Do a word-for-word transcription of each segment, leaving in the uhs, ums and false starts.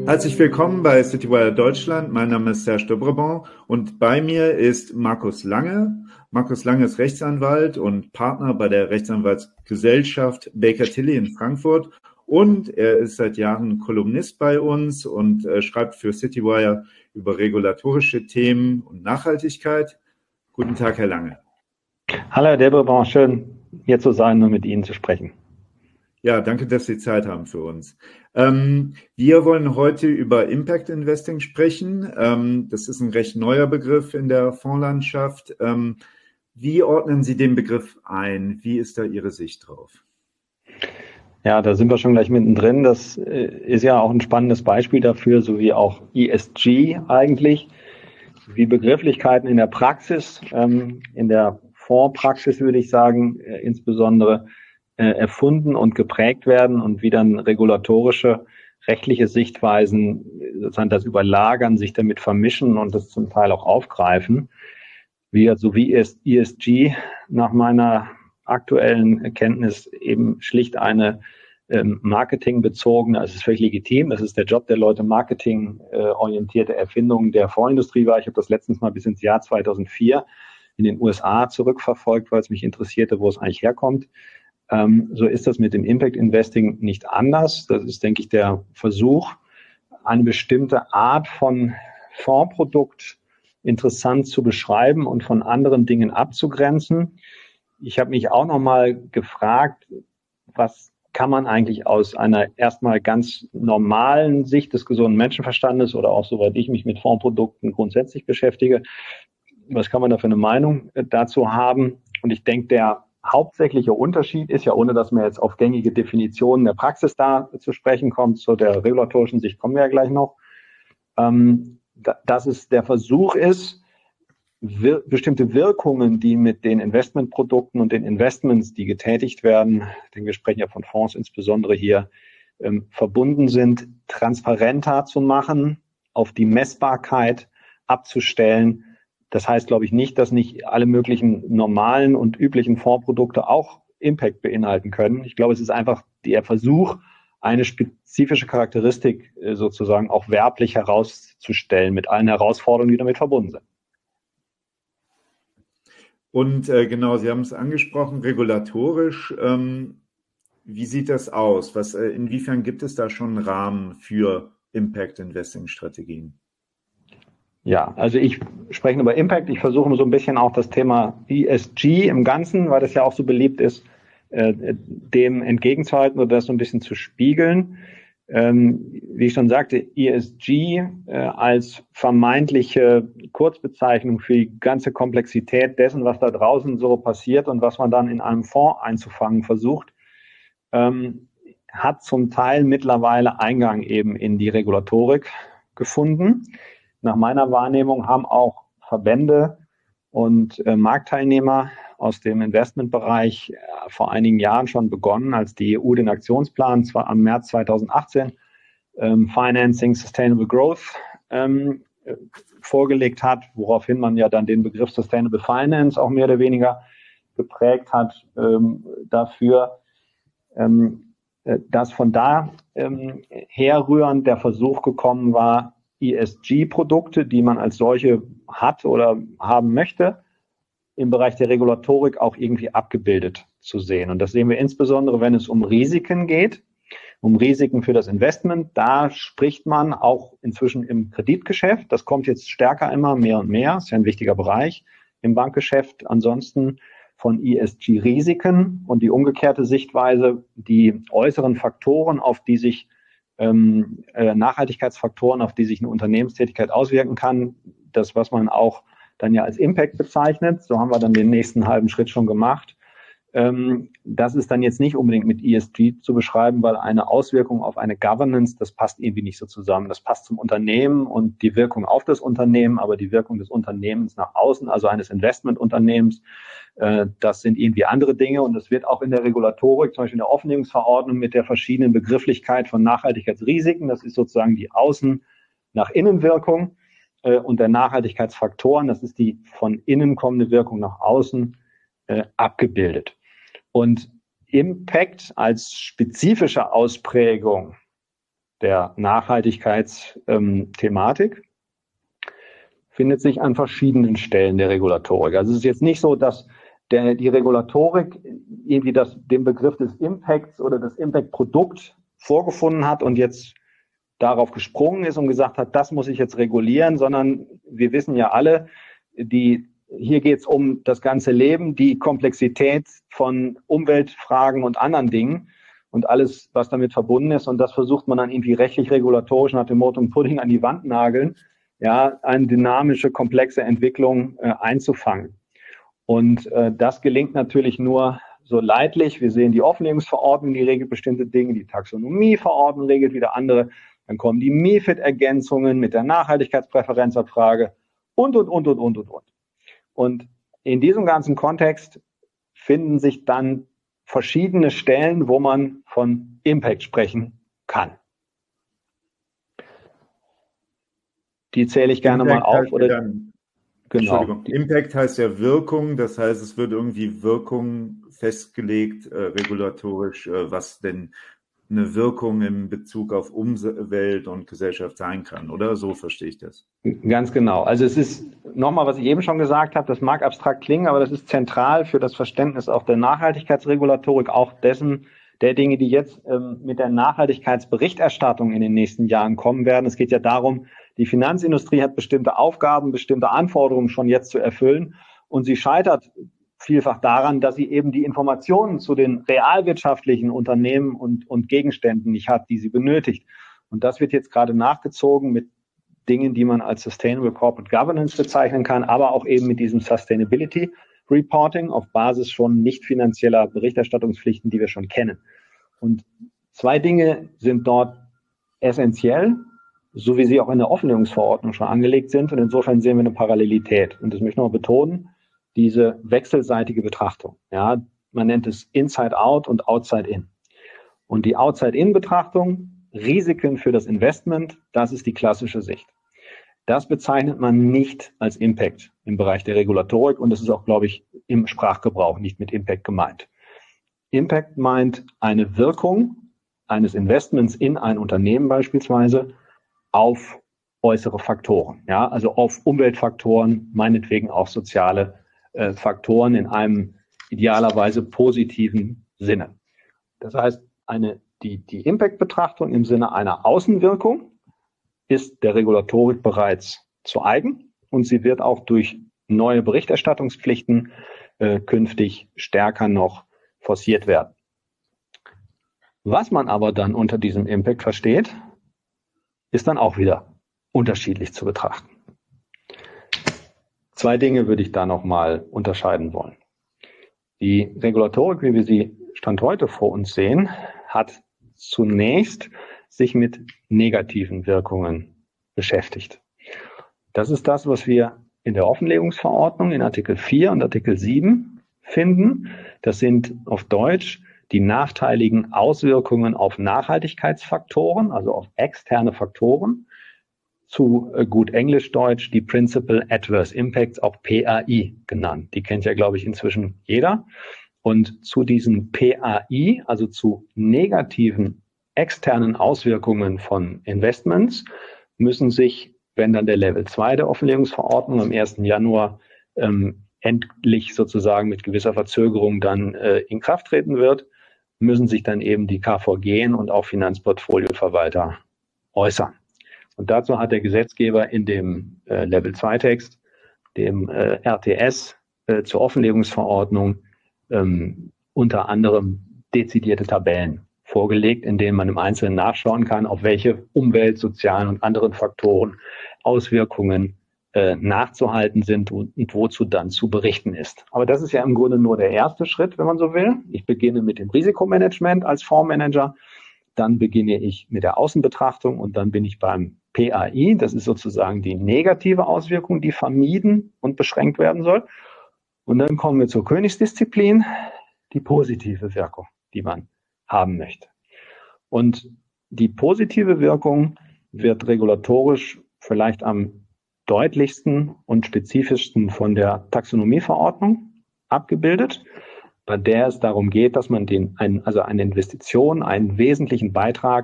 Herzlich willkommen bei Citywire Deutschland. Mein Name ist Serge de Brabant und bei mir ist Markus Lange. Markus Lange ist Rechtsanwalt und Partner bei der Rechtsanwaltsgesellschaft Baker Tilly in Frankfurt und er ist seit Jahren Kolumnist bei uns und äh, schreibt für Citywire über regulatorische Themen und Nachhaltigkeit. Guten Tag, Herr Lange. Hallo, Herr de Brabant, schön hier zu sein und mit Ihnen zu sprechen. Ja, danke, dass Sie Zeit haben für uns. Ähm, wir wollen heute über Impact Investing sprechen. Ähm, das ist ein recht neuer Begriff in der Fondslandschaft. Ähm, wie ordnen Sie den Begriff ein? Wie ist da Ihre Sicht drauf? Ja, da sind wir schon gleich mittendrin. Das ist ja auch ein spannendes Beispiel dafür, so wie auch E S G eigentlich, wie Begrifflichkeiten in der Praxis, ähm, in der Fondspraxis würde ich sagen, äh, insbesondere äh, erfunden und geprägt werden und wie dann regulatorische, rechtliche Sichtweisen sozusagen das überlagern, sich damit vermischen und das zum Teil auch aufgreifen. Wie also wie ist E S G nach meiner aktuellen Erkenntnis eben schlicht eine ähm, marketingbezogene, also es ist völlig legitim, das ist der Job der Leute, marketingorientierte äh, Erfindungen der Fondsindustrie war. Ich habe das letztens mal bis ins Jahr zweitausendvier in den U S A zurückverfolgt, weil es mich interessierte, wo es eigentlich herkommt. Ähm, so ist das mit dem Impact Investing nicht anders. Das ist, denke ich, der Versuch, eine bestimmte Art von Fondsprodukt interessant zu beschreiben und von anderen Dingen abzugrenzen. Ich habe mich auch noch mal gefragt, was kann man eigentlich aus einer erstmal ganz normalen Sicht des gesunden Menschenverstandes oder auch soweit ich mich mit Fondsprodukten grundsätzlich beschäftige, was kann man da für eine Meinung dazu haben? Und ich denke, der hauptsächliche Unterschied ist ja, ohne dass man jetzt auf gängige Definitionen der Praxis da zu sprechen kommt, zu der regulatorischen Sicht kommen wir ja gleich noch, ähm, dass es der Versuch ist, wir, bestimmte Wirkungen, die mit den Investmentprodukten und den Investments, die getätigt werden, denn wir sprechen ja von Fonds insbesondere hier, ähm, verbunden sind, transparenter zu machen, auf die Messbarkeit abzustellen. Das heißt, glaube ich, nicht, dass nicht alle möglichen normalen und üblichen Fondsprodukte auch Impact beinhalten können. Ich glaube, es ist einfach der Versuch, eine spezifische Charakteristik sozusagen auch werblich herauszustellen mit allen Herausforderungen, die damit verbunden sind. Und äh, genau, Sie haben es angesprochen, regulatorisch. Ähm, wie sieht das aus? Was, äh, inwiefern gibt es da schon einen Rahmen für Impact-Investing-Strategien? Ja, also ich spreche über Impact. Ich versuche so ein bisschen auch das Thema E S G im Ganzen, weil das ja auch so beliebt ist, äh, dem entgegenzuhalten oder das so ein bisschen zu spiegeln. Ähm, wie ich schon sagte, E S G äh, als vermeintliche Kurzbezeichnung für die ganze Komplexität dessen, was da draußen so passiert und was man dann in einem Fonds einzufangen versucht, ähm, hat zum Teil mittlerweile Eingang eben in die Regulatorik gefunden. Nach meiner Wahrnehmung haben auch Verbände und äh, Marktteilnehmer aus dem Investmentbereich äh, vor einigen Jahren schon begonnen, als die E U den Aktionsplan zwar am März zweitausendachtzehn ähm, Financing Sustainable Growth ähm, äh, vorgelegt hat, woraufhin man ja dann den Begriff Sustainable Finance auch mehr oder weniger geprägt hat ähm, dafür, ähm, äh, dass von da ähm, herrührend der Versuch gekommen war, E S G-Produkte, die man als solche hat oder haben möchte, im Bereich der Regulatorik auch irgendwie abgebildet zu sehen. Und das sehen wir insbesondere, wenn es um Risiken geht, um Risiken für das Investment. Da spricht man auch inzwischen im Kreditgeschäft. Das kommt jetzt stärker immer mehr und mehr. Das ist ja ein wichtiger Bereich im Bankgeschäft. Ansonsten von E S G-Risiken und die umgekehrte Sichtweise, die äußeren Faktoren, auf die sich Ähm, äh, Nachhaltigkeitsfaktoren, auf die sich eine Unternehmenstätigkeit auswirken kann, das, was man auch dann ja als Impact bezeichnet, so haben wir dann den nächsten halben Schritt schon gemacht. Ähm, das ist dann jetzt nicht unbedingt mit E S G zu beschreiben, weil eine Auswirkung auf eine Governance, das passt irgendwie nicht so zusammen. Das passt zum Unternehmen und die Wirkung auf das Unternehmen, aber die Wirkung des Unternehmens nach außen, also eines Investmentunternehmens, äh, das sind irgendwie andere Dinge und das wird auch in der Regulatorik, zum Beispiel in der Offenlegungsverordnung mit der verschiedenen Begrifflichkeit von Nachhaltigkeitsrisiken, das ist sozusagen die Außen- nach Innenwirkung äh, und der Nachhaltigkeitsfaktoren, das ist die von innen kommende Wirkung nach außen, äh, abgebildet. Und Impact als spezifische Ausprägung der Nachhaltigkeitsthematik findet sich an verschiedenen Stellen der Regulatorik. Also es ist jetzt nicht so, dass der, die Regulatorik irgendwie das, den Begriff des Impacts oder das Impact-Produkt vorgefunden hat und jetzt darauf gesprungen ist und gesagt hat, das muss ich jetzt regulieren, sondern wir wissen ja alle, die, hier geht es um das ganze Leben, die Komplexität von Umweltfragen und anderen Dingen und alles, was damit verbunden ist. Und das versucht man dann irgendwie rechtlich regulatorisch nach dem Motto Pudding an die Wand nageln, ja, eine dynamische, komplexe Entwicklung äh, einzufangen. Und äh, das gelingt natürlich nur so leidlich. Wir sehen die Offenlegungsverordnung, die regelt bestimmte Dinge, die Taxonomieverordnung regelt wieder andere. Dann kommen die MiFID-Ergänzungen mit der Nachhaltigkeitspräferenzabfrage und, und, und, und, und, und, und. Und in diesem ganzen Kontext finden sich dann verschiedene Stellen, wo man von Impact sprechen kann. Die zähle ich gerne Impact mal auf. Heißt oder dann, genau. Entschuldigung, Impact heißt ja Wirkung, das heißt, es wird irgendwie Wirkung festgelegt, äh, regulatorisch, äh, was denn eine Wirkung in Bezug auf Umwelt und Gesellschaft sein kann, oder? So verstehe ich das. Ganz genau. Also es ist nochmal, was ich eben schon gesagt habe, das mag abstrakt klingen, aber das ist zentral für das Verständnis auch der Nachhaltigkeitsregulatorik, auch dessen, der Dinge, die jetzt ähm, mit der Nachhaltigkeitsberichterstattung in den nächsten Jahren kommen werden. Es geht ja darum, die Finanzindustrie hat bestimmte Aufgaben, bestimmte Anforderungen schon jetzt zu erfüllen und sie scheitert vielfach daran, dass sie eben die Informationen zu den realwirtschaftlichen Unternehmen und, und Gegenständen nicht hat, die sie benötigt. Und das wird jetzt gerade nachgezogen mit Dingen, die man als Sustainable Corporate Governance bezeichnen kann, aber auch eben mit diesem Sustainability Reporting auf Basis schon nicht finanzieller Berichterstattungspflichten, die wir schon kennen. Und zwei Dinge sind dort essentiell, so wie sie auch in der Offenlegungsverordnung schon angelegt sind. Und insofern sehen wir eine Parallelität. Und das möchte ich noch betonen, diese wechselseitige Betrachtung. Ja, man nennt es Inside-Out und Outside-In. Und die Outside-In-Betrachtung, Risiken für das Investment, das ist die klassische Sicht. Das bezeichnet man nicht als Impact im Bereich der Regulatorik und das ist auch, glaube ich, im Sprachgebrauch nicht mit Impact gemeint. Impact meint eine Wirkung eines Investments in ein Unternehmen beispielsweise auf äußere Faktoren, ja, also auf Umweltfaktoren, meinetwegen auch soziale äh, Faktoren in einem idealerweise positiven Sinne. Das heißt, eine, die, die Impact-Betrachtung im Sinne einer Außenwirkung ist der Regulatorik bereits zu eigen und sie wird auch durch neue Berichterstattungspflichten äh, künftig stärker noch forciert werden. Was man aber dann unter diesem Impact versteht, ist dann auch wieder unterschiedlich zu betrachten. Zwei Dinge würde ich da nochmal unterscheiden wollen. Die Regulatorik, wie wir sie Stand heute vor uns sehen, hat zunächst sich mit negativen Wirkungen beschäftigt. Das ist das, was wir in der Offenlegungsverordnung in Artikel vier und Artikel sieben finden. Das sind auf Deutsch die nachteiligen Auswirkungen auf Nachhaltigkeitsfaktoren, also auf externe Faktoren. Zu äh, gut Englisch-Deutsch die Principal Adverse Impacts, auch P A I genannt. Die kennt ja, glaube ich, inzwischen jeder. Und zu diesen P A I, also zu negativen externen Auswirkungen von Investments, müssen sich, wenn dann der Level zwei der Offenlegungsverordnung am ersten Januar ähm, endlich sozusagen mit gewisser Verzögerung dann äh, in Kraft treten wird, müssen sich dann eben die K V G und auch Finanzportfolioverwalter äußern. Und dazu hat der Gesetzgeber in dem äh, Level zwei Text, dem äh, R T S äh, zur Offenlegungsverordnung, ähm, unter anderem dezidierte Tabellen vorgelegt, in denen man im Einzelnen nachschauen kann, auf welche Umwelt-, sozialen und anderen Faktoren Auswirkungen äh, nachzuhalten sind und, und wozu dann zu berichten ist. Aber das ist ja im Grunde nur der erste Schritt, wenn man so will. Ich beginne mit dem Risikomanagement als Fondsmanager, dann beginne ich mit der Außenbetrachtung und dann bin ich beim P A I, das ist sozusagen die negative Auswirkung, die vermieden und beschränkt werden soll. Und dann kommen wir zur Königsdisziplin, die positive Wirkung, die man haben möchte. Und die positive Wirkung wird regulatorisch vielleicht am deutlichsten und spezifischsten von der Taxonomieverordnung abgebildet, bei der es darum geht, dass man den, ein, also eine Investition, einen wesentlichen Beitrag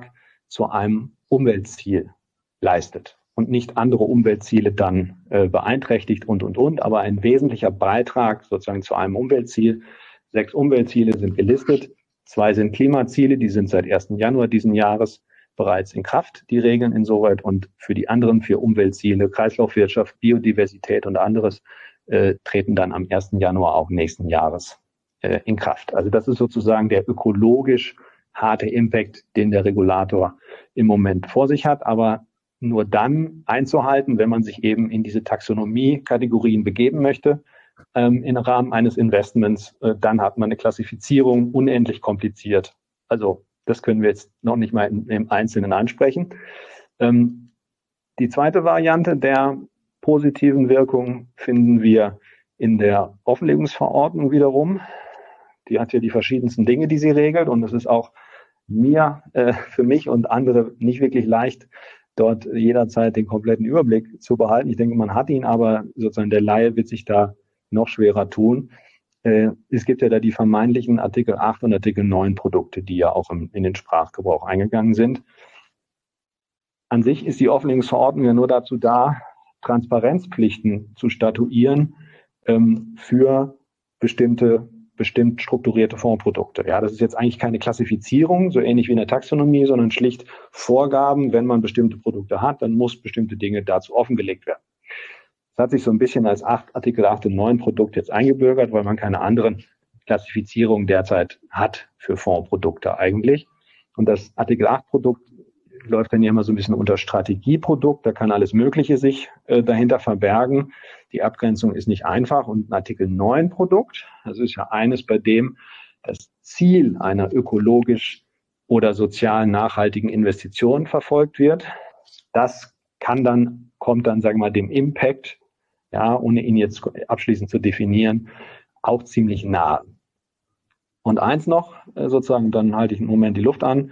zu einem Umweltziel leistet und nicht andere Umweltziele dann äh, beeinträchtigt und, und, und, aber ein wesentlicher Beitrag sozusagen zu einem Umweltziel. Sechs Umweltziele sind gelistet, zwei sind Klimaziele, die sind seit ersten Januar diesen Jahres bereits in Kraft, die Regeln insoweit, und für die anderen vier Umweltziele, Kreislaufwirtschaft, Biodiversität und anderes, äh, treten dann am ersten Januar auch nächsten Jahres äh, in Kraft. Also das ist sozusagen der ökologisch harte Impact, den der Regulator im Moment vor sich hat, aber nur dann einzuhalten, wenn man sich eben in diese Taxonomie-Kategorien begeben möchte, ähm, im Rahmen eines Investments, äh, dann hat man eine Klassifizierung unendlich kompliziert. Also das können wir jetzt noch nicht mal im, im Einzelnen ansprechen. Ähm, die zweite Variante der positiven Wirkung finden wir in der Offenlegungsverordnung wiederum. Die hat ja die verschiedensten Dinge, die sie regelt, und es ist auch mir, äh, für mich und andere nicht wirklich leicht, dort jederzeit den kompletten Überblick zu behalten. Ich denke, man hat ihn, aber sozusagen der Laie wird sich da noch schwerer tun. Äh, es gibt ja da die vermeintlichen Artikel acht und Artikel neun Produkte, die ja auch im, in den Sprachgebrauch eingegangen sind. An sich ist die Offenlegungsverordnung ja nur dazu da, Transparenzpflichten zu statuieren ähm, für bestimmte bestimmt strukturierte Fondsprodukte. Ja, das ist jetzt eigentlich keine Klassifizierung, so ähnlich wie in der Taxonomie, sondern schlicht Vorgaben. Wenn man bestimmte Produkte hat, dann muss bestimmte Dinge dazu offengelegt werden. Das hat sich so ein bisschen als acht, Artikel acht und neun Produkt jetzt eingebürgert, weil man keine anderen Klassifizierungen derzeit hat für Fondsprodukte eigentlich. Und das Artikel acht Produkt läuft dann ja immer so ein bisschen unter Strategieprodukt. Da kann alles Mögliche sich äh, dahinter verbergen. Die Abgrenzung ist nicht einfach. Und ein Artikel neun Produkt, das ist ja eines, bei dem das Ziel einer ökologisch oder sozial nachhaltigen Investition verfolgt wird. Das kann dann, kommt dann, sagen wir mal, dem Impact, ja, ohne ihn jetzt abschließend zu definieren, auch ziemlich nahe. Und eins noch, äh, sozusagen, dann halte ich einen Moment die Luft an.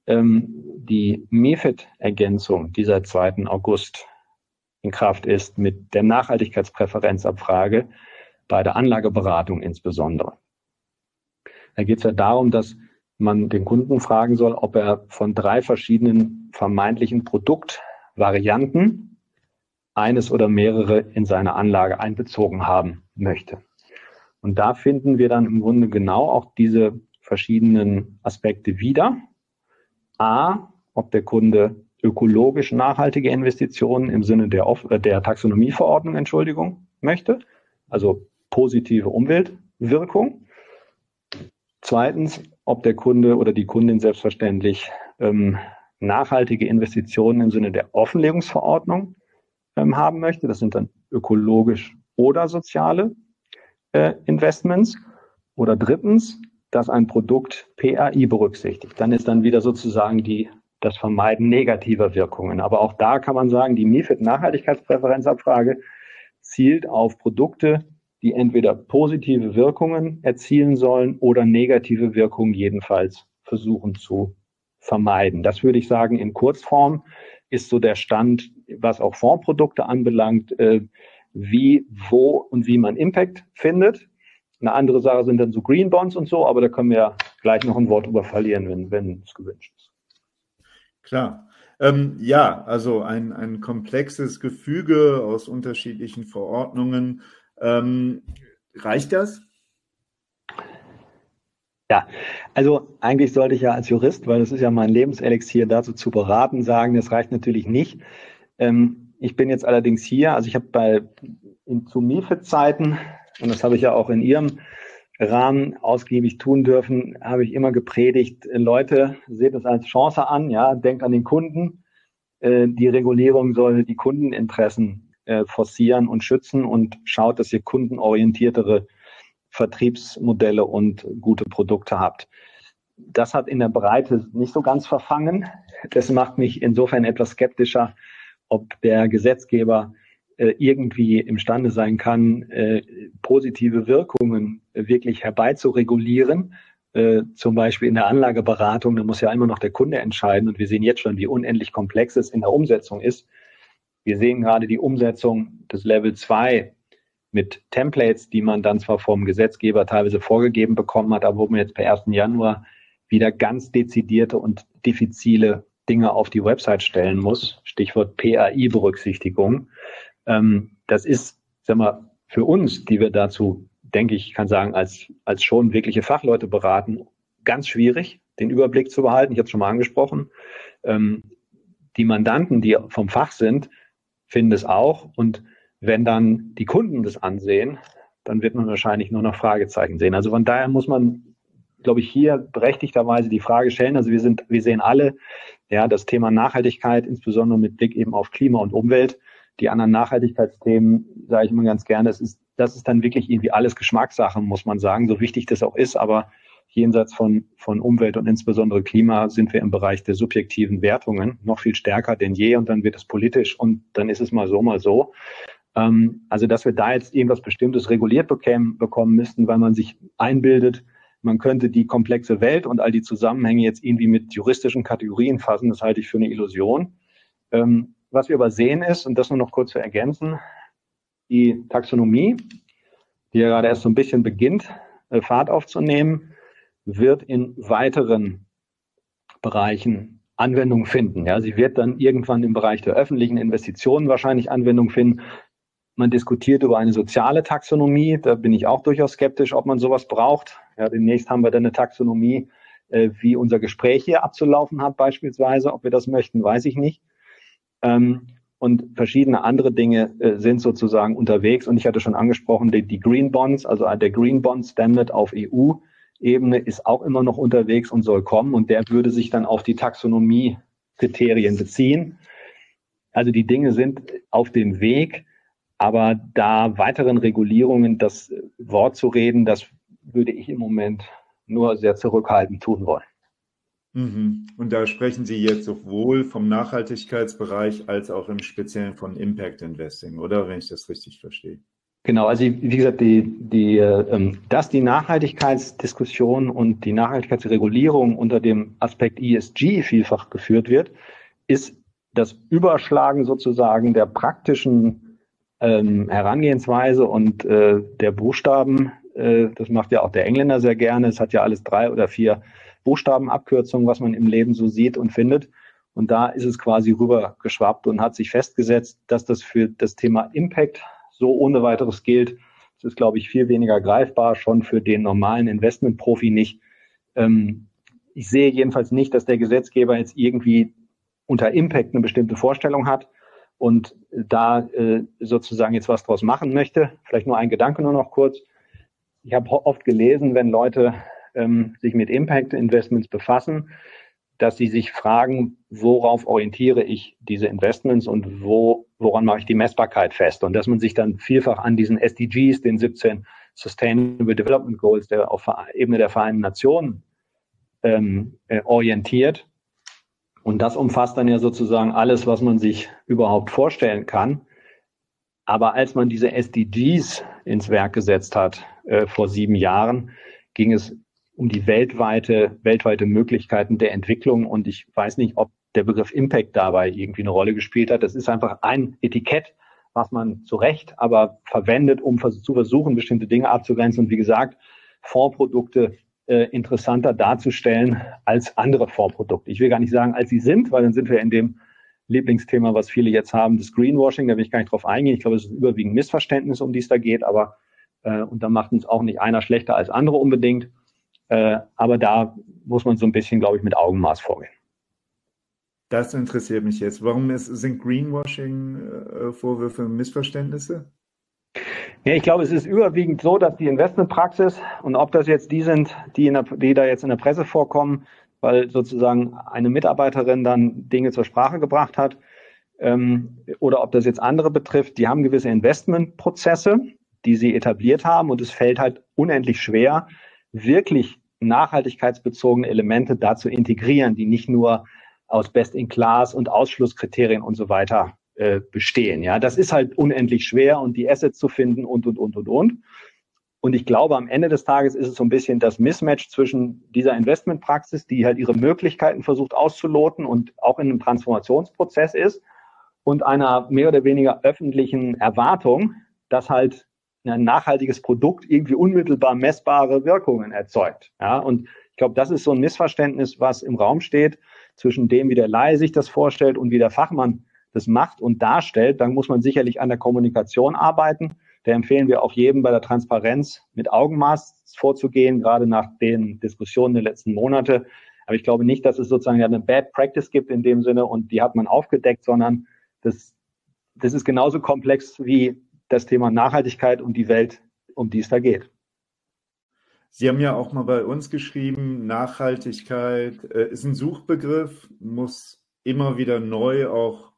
Die MiFID-Ergänzung, die seit zweiten August in Kraft ist, mit der Nachhaltigkeitspräferenzabfrage bei der Anlageberatung insbesondere. Da geht es ja darum, dass man den Kunden fragen soll, ob er von drei verschiedenen vermeintlichen Produktvarianten eines oder mehrere in seine Anlage einbezogen haben möchte. Und da finden wir dann im Grunde genau auch diese verschiedenen Aspekte wieder. A, ob der Kunde ökologisch nachhaltige Investitionen im Sinne der, der Taxonomieverordnung, Entschuldigung, möchte, also positive Umweltwirkung. Zweitens, ob der Kunde oder die Kundin selbstverständlich ähm, nachhaltige Investitionen im Sinne der Offenlegungsverordnung ähm, haben möchte. Das sind dann ökologisch oder soziale äh, Investments. Oder drittens, dass ein Produkt P R I berücksichtigt. Dann ist dann wieder sozusagen die, das Vermeiden negativer Wirkungen. Aber auch da kann man sagen, die MiFID-Nachhaltigkeitspräferenzabfrage zielt auf Produkte, die entweder positive Wirkungen erzielen sollen oder negative Wirkungen jedenfalls versuchen zu vermeiden. Das würde ich sagen, in Kurzform ist so der Stand, was auch Fondsprodukte anbelangt, äh, wie, wo und wie man Impact findet. Eine andere Sache sind dann so Green Bonds und so, aber da können wir gleich noch ein Wort drüber verlieren, wenn, wenn es gewünscht ist. Klar. Ähm, ja, also ein, ein komplexes Gefüge aus unterschiedlichen Verordnungen. Ähm, reicht das? Ja, also eigentlich sollte ich ja als Jurist, weil das ist ja mein Lebenselixier, dazu zu beraten, sagen, das reicht natürlich nicht. Ähm, ich bin jetzt allerdings hier, also ich habe bei in, zu MiFID-Zeiten, und das habe ich ja auch in Ihrem Rahmen ausgiebig tun dürfen, habe ich immer gepredigt, Leute, seht es als Chance an, ja, denkt an den Kunden. Äh, die Regulierung soll die Kundeninteressen äh, forcieren und schützen und schaut, dass ihr kundenorientiertere Vertriebsmodelle und gute Produkte habt. Das hat in der Breite nicht so ganz verfangen. Das macht mich insofern etwas skeptischer, ob der Gesetzgeber irgendwie imstande sein kann, äh, positive Wirkungen wirklich herbeizuregulieren. Äh, zum Beispiel in der Anlageberatung, da muss ja immer noch der Kunde entscheiden. Und wir sehen jetzt schon, wie unendlich komplex es in der Umsetzung ist. Wir sehen gerade die Umsetzung des Level zwei mit Templates, die man dann zwar vom Gesetzgeber teilweise vorgegeben bekommen hat, aber wo man jetzt per ersten Januar wieder ganz dezidierte und diffizile Dinge auf die Website stellen muss, Stichwort P A I-Berücksichtigung. Ähm, das ist, sag mal, für uns, die wir dazu, denke ich, kann sagen, als, als schon wirkliche Fachleute beraten, ganz schwierig, den Überblick zu behalten. Ich habe es schon mal angesprochen. Ähm, die Mandanten, die vom Fach sind, finden es auch. Und wenn dann die Kunden das ansehen, dann wird man wahrscheinlich nur noch Fragezeichen sehen. Also von daher muss man, glaube ich, hier berechtigterweise die Frage stellen. Also wir sind, wir sehen alle, ja, das Thema Nachhaltigkeit, insbesondere mit Blick eben auf Klima und Umwelt. Die anderen Nachhaltigkeitsthemen, sage ich immer ganz gerne, das ist, das ist dann wirklich irgendwie alles Geschmackssache, muss man sagen, so wichtig das auch ist. Aber jenseits von, von Umwelt und insbesondere Klima sind wir im Bereich der subjektiven Wertungen noch viel stärker denn je und dann wird es politisch und dann ist es mal so, mal so. Ähm, also, dass wir da jetzt irgendwas Bestimmtes reguliert bekämen, bekommen müssten, weil man sich einbildet, man könnte die komplexe Welt und all die Zusammenhänge jetzt irgendwie mit juristischen Kategorien fassen, das halte ich für eine Illusion. Ähm, was wir aber sehen ist, und das nur noch kurz zu ergänzen, die Taxonomie, die ja gerade erst so ein bisschen beginnt, äh, Fahrt aufzunehmen, wird in weiteren Bereichen Anwendung finden. Ja, sie wird dann irgendwann im Bereich der öffentlichen Investitionen wahrscheinlich Anwendung finden. Man diskutiert über eine soziale Taxonomie. Da bin ich auch durchaus skeptisch, ob man sowas braucht. Ja, demnächst haben wir dann eine Taxonomie, äh, wie unser Gespräch hier abzulaufen hat beispielsweise. Ob wir das möchten, weiß ich nicht. Ähm, und verschiedene andere Dinge äh, sind sozusagen unterwegs. Und ich hatte schon angesprochen, die, die Green Bonds, also der Green Bond Standard auf E U-Ebene ist auch immer noch unterwegs und soll kommen. Und der würde sich dann auf die Taxonomie-Kriterien beziehen. Also die Dinge sind auf dem Weg. Aber da weiteren Regulierungen das Wort zu reden, das würde ich im Moment nur sehr zurückhaltend tun wollen. Mhm. Und da sprechen Sie jetzt sowohl vom Nachhaltigkeitsbereich als auch im Speziellen von Impact Investing, oder? Wenn ich das richtig verstehe. Genau, also wie gesagt, die, die, ähm, dass die Nachhaltigkeitsdiskussion und die Nachhaltigkeitsregulierung unter dem Aspekt E S G vielfach geführt wird, ist das Überschlagen sozusagen der praktischen Ähm, Herangehensweise und äh, der Buchstaben, äh, das macht ja auch der Engländer sehr gerne. Es hat ja alles drei oder vier Buchstabenabkürzungen, was man im Leben so sieht und findet. Und da ist es quasi rübergeschwappt und hat sich festgesetzt, dass das für das Thema Impact so ohne weiteres gilt. Das ist, glaube ich, viel weniger greifbar, schon für den normalen Investmentprofi nicht. Ähm, ich sehe jedenfalls nicht, dass der Gesetzgeber jetzt irgendwie unter Impact eine bestimmte Vorstellung hat und da äh, sozusagen jetzt was draus machen möchte. Vielleicht nur ein Gedanke nur noch kurz. Ich habe oft gelesen, wenn Leute ähm, sich mit Impact-Investments befassen, dass sie sich fragen, worauf orientiere ich diese Investments und wo, woran mache ich die Messbarkeit fest? Und dass man sich dann vielfach an diesen S D Gs, den siebzehn Sustainable Development Goals, der auf Ebene der Vereinten Nationen ähm, äh, orientiert. Und das umfasst dann ja sozusagen alles, was man sich überhaupt vorstellen kann. Aber als man diese S D Gs ins Werk gesetzt hat, äh, vor sieben Jahren, ging es um die weltweite, weltweite Möglichkeiten der Entwicklung. Und ich weiß nicht, ob der Begriff Impact dabei irgendwie eine Rolle gespielt hat. Das ist einfach ein Etikett, was man zu Recht aber verwendet, um zu versuchen, bestimmte Dinge abzugrenzen. Und wie gesagt, Fondsprodukte Äh, interessanter darzustellen als andere Fondsprodukte. Ich will gar nicht sagen, als sie sind, weil dann sind wir in dem Lieblingsthema, was viele jetzt haben, das Greenwashing, da will ich gar nicht drauf eingehen. Ich glaube, es ist überwiegend Missverständnis, um die es da geht, aber äh, und da macht uns auch nicht einer schlechter als andere unbedingt. Äh, aber da muss man so ein bisschen, glaube ich, mit Augenmaß vorgehen. Das interessiert mich jetzt. Warum ist, sind Greenwashing-Vorwürfe äh, Missverständnisse? Ja, ich glaube, es ist überwiegend so, dass die Investmentpraxis und ob das jetzt die sind, die, in der, die da jetzt in der Presse vorkommen, weil sozusagen eine Mitarbeiterin dann Dinge zur Sprache gebracht hat, ähm, oder ob das jetzt andere betrifft, die haben gewisse Investmentprozesse, die sie etabliert haben und es fällt halt unendlich schwer, wirklich nachhaltigkeitsbezogene Elemente da zu integrieren, die nicht nur aus Best-in-Class und Ausschlusskriterien und so weiter bestehen. Ja, das ist halt unendlich schwer und die Assets zu finden und, und, und, und, und. Und ich glaube, am Ende des Tages ist es so ein bisschen das Mismatch zwischen dieser Investmentpraxis, die halt ihre Möglichkeiten versucht auszuloten und auch in einem Transformationsprozess ist, und einer mehr oder weniger öffentlichen Erwartung, dass halt ein nachhaltiges Produkt irgendwie unmittelbar messbare Wirkungen erzeugt. Ja, und ich glaube, das ist so ein Missverständnis, was im Raum steht. zwischen dem, wie der Laie sich das vorstellt und wie der Fachmann das macht und darstellt, dann muss man sicherlich an der Kommunikation arbeiten. Da empfehlen wir auch jedem bei der Transparenz mit Augenmaß vorzugehen, gerade nach den Diskussionen der letzten Monate. Aber ich glaube nicht, dass es sozusagen eine Bad Practice gibt in dem Sinne und die hat man aufgedeckt, sondern das, das ist genauso komplex wie das Thema Nachhaltigkeit und die Welt, um die es da geht. Sie haben ja auch mal bei uns geschrieben, Nachhaltigkeit äh, ist ein Suchbegriff, muss immer wieder neu auch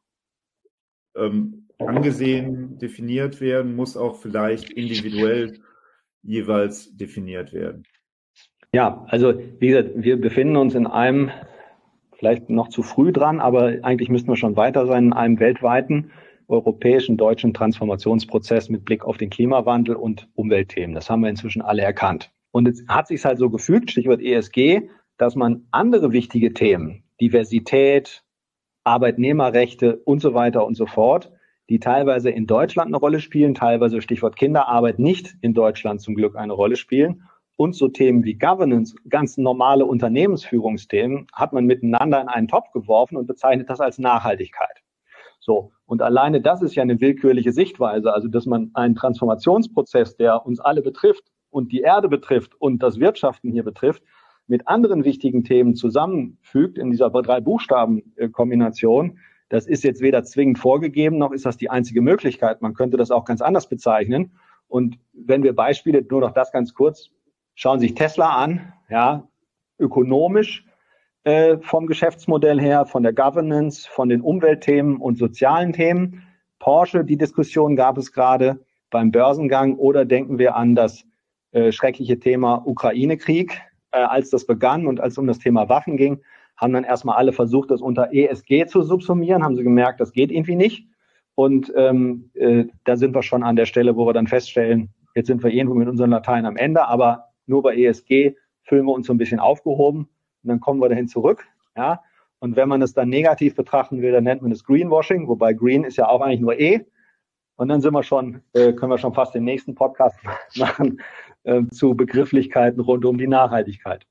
ähm, angesehen, definiert werden, muss auch vielleicht individuell jeweils definiert werden. Ja, also wie gesagt, wir befinden uns in einem, vielleicht noch zu früh dran, aber eigentlich müssten wir schon weiter sein, in einem weltweiten, europäischen, deutschen Transformationsprozess mit Blick auf den Klimawandel und Umweltthemen. Das haben wir inzwischen alle erkannt. Und es hat sich halt so gefügt, Stichwort E S G, dass man andere wichtige Themen, Diversität, Arbeitnehmerrechte und so weiter und so fort, die teilweise in Deutschland eine Rolle spielen, teilweise Stichwort Kinderarbeit nicht in Deutschland zum Glück eine Rolle spielen. Und so Themen wie Governance, ganz normale Unternehmensführungsthemen, hat man miteinander in einen Topf geworfen und bezeichnet das als Nachhaltigkeit. So. Und alleine das ist ja eine willkürliche Sichtweise, also dass man einen Transformationsprozess, der uns alle betrifft und die Erde betrifft und das Wirtschaften hier betrifft, mit anderen wichtigen Themen zusammenfügt in dieser Drei-Buchstaben-Kombination. Das ist jetzt weder zwingend vorgegeben, noch ist das die einzige Möglichkeit. Man könnte das auch ganz anders bezeichnen. Und wenn wir Beispiele, nur noch das ganz kurz, schauen Sie sich Tesla an, ja, ökonomisch äh, vom Geschäftsmodell her, von der Governance, von den Umweltthemen und sozialen Themen. Porsche, die Diskussion gab es gerade beim Börsengang, oder denken wir an das äh, schreckliche Thema Ukraine-Krieg. Äh, als das begann und als es um das Thema Waffen ging, haben dann erstmal alle versucht, das unter E S G zu subsumieren, haben sie gemerkt, das geht irgendwie nicht. Und ähm, äh, da sind wir schon an der Stelle, wo wir dann feststellen, jetzt sind wir irgendwo mit unseren Latein am Ende, aber nur bei E S G fühlen wir uns so ein bisschen aufgehoben und dann kommen wir dahin zurück. Ja? Und wenn man es dann negativ betrachten will, dann nennt man es Greenwashing, wobei Green ist ja auch eigentlich nur E. Und dann sind wir schon, äh, können wir schon fast den nächsten Podcast machen äh, zu Begrifflichkeiten rund um die Nachhaltigkeit.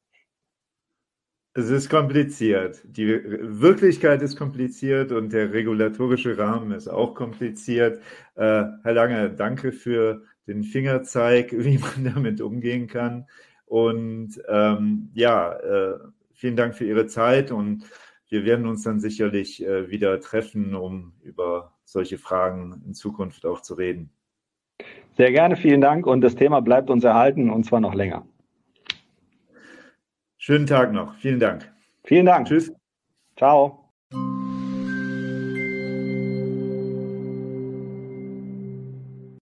Es ist kompliziert. Die Wirklichkeit ist kompliziert und der regulatorische Rahmen ist auch kompliziert. Äh, Herr Lange, danke für den Fingerzeig, wie man damit umgehen kann. Und ähm, ja, äh, vielen Dank für Ihre Zeit und wir werden uns dann sicherlich äh, wieder treffen, um über solche Fragen in Zukunft auch zu reden. Sehr gerne, vielen Dank und das Thema bleibt uns erhalten und zwar noch länger. Schönen Tag noch. Vielen Dank. Vielen Dank. Tschüss. Ciao.